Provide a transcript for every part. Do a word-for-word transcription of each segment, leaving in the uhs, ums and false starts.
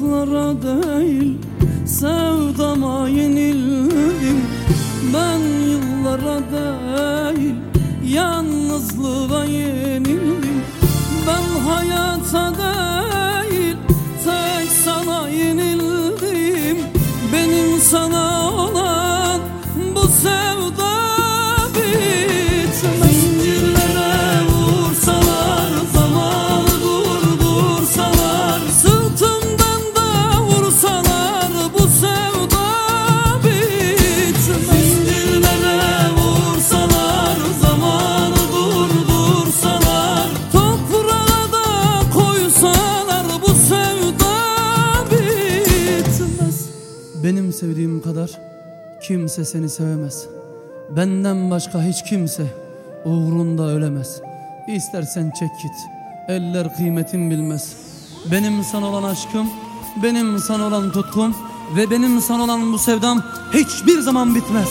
uzaklara değil, sevdama yenildim. Ben yıllara değil, yalnızlığa yenildim. Ben hayata değil, tek sana yenildim. Benim sana olan bu sevda bitmez. Zincirlere vursalar, zamanı durdursalar, sırtımdan da vursalar, bu sevda bitmez. Zincirlere vursalar, zamanı durdursalar, toprağa da koysalar, bu sevda bitmez. Benim sevdiğim kadar kimse seni sevemez. Benden başka hiç kimse uğrunda ölemez. İstersen çek git, eller kıymetin bilmez. Benim sana olan aşkım, benim sana olan tutkum ve benim sana olan bu sevdam hiçbir zaman bitmez.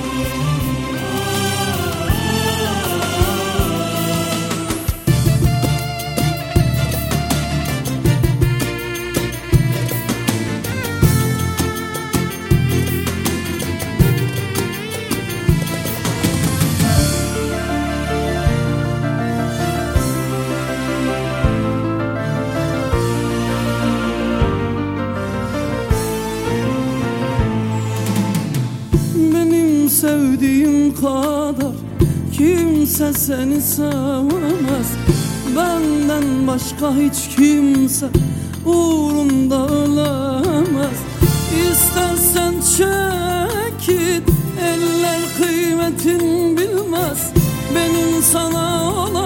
Sevdiğim kadar kimse seni sevemez. Benden başka hiç kimse uğrunda ölemez. İstersen çek git, eller kıymetin bilmez. Benim sana olan